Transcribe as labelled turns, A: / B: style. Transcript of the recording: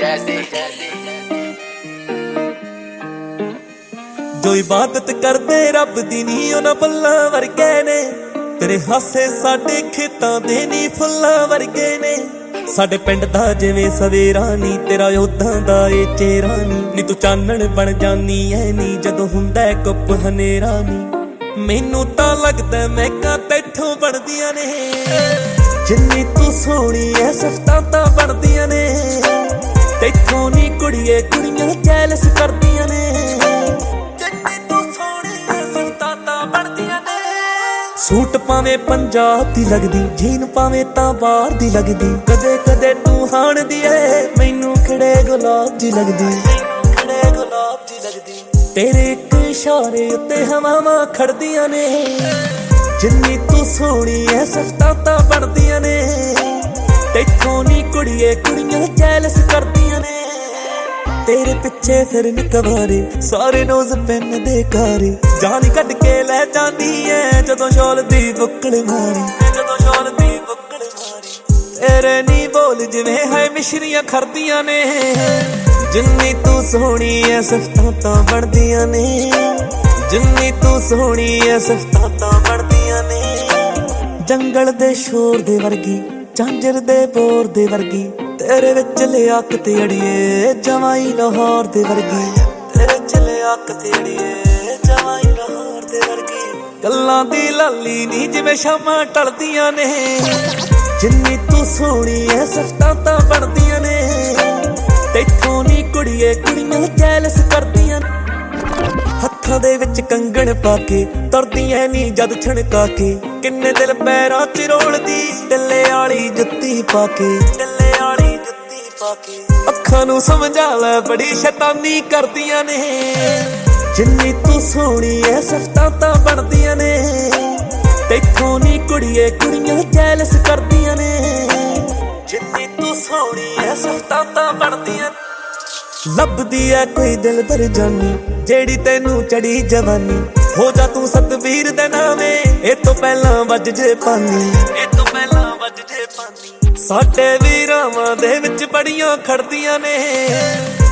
A: जो इबादत करदे रब दी नी उन्हां फुल्लां वर्गे ने, तेरे हासे साडे खेतां दे नी फुल्लां वर्गे ने। साडे पिंड दा जिवें सवेरा नी, तेरा उदां दा ए चेहरा नी तू चानण बन जानी ऐ नी जदों हुंदा गुप हनेरा नी। मैनू तां लगदा महकां तैथों बनदियां ने, जिन्नी तू सोहणी ऐ सिफतां तां बनदियां ने। तैथों नी कुड़िए कुड़ियां जैलस करदियां ने, सूट पावे पंजाब दी लगदी, जीन पावे तां बाहर दी लगदी। कदे कदे तू हाण दी ऐ मैनू खड़े गुलाब दी लगदी, तेरे इक इशारे उत्ते हवावां खड़दियां ने। जिन्नी तू सोहणी ऐ सिफतां तां बनदियां ने, तैथों नी कुड़िए कुड़ियां जैलस करदियां ने। तेरे पिछे फिर निकवारे सारे रोज पेन दे कारे, जान कट के लै जांदी ऐ जदों शॉल दी बुक्कड़ मारी, जदों शॉल दी बुक्कड़ मारी। तेरे नी बोल जिवें है मिश्रियां खरदियां ने, जिन्नी तू सोहणी ऐ सिफतां तां बनदियां ने। जिन्नी तू सोहणी ऐ सिफतां तां बनदियां ने। जंगल दे शोर दे वर्गी, झांजर दे बोर दे वर्गी, तेरे विच लियाकत अड़िए जवाई लाहौर दे वर्गी। तेरे विच लियाकत अड़िए जवाई लाहौर दे वर्गी। गल्लां दी लाली नी जिवें शामां टलदियां ने, जिन्नी तू सोहणी ऐ सिफतां तां बनदियां ने। तैथों नी कुड़िए कुड़ियां जैलस करदियां ने। हत्थां दे विच कंगण पाके तुरदियां नी जद छणका के, किन्ने दिल पैरां च रोलदी टिल्ले आली जुत्ती पाके, टिल्ले आली जुत्ती पाके। अखां नूं समझा लै बड़ी शैतानी करदियां ने, जिन्नी तू सोहणी ऐ सिफतां तां बनदियां ने। तैथों नी कुड़िए कुड़ियां जैलस करदियां ने, जिन्नी तू सोहणी ऐ सिफतां तां बनदियां ने। लभदी ऐ कोई दिल भर जानी जेड़ी तैनू चढ़ी जवानी, हो जा तू सतवीर दे नावे ए तो पहला वज जे पानी, ए तो पहला वज जे पानी। साडे वीरावां दे विच बड़ियां खड़दियां ने।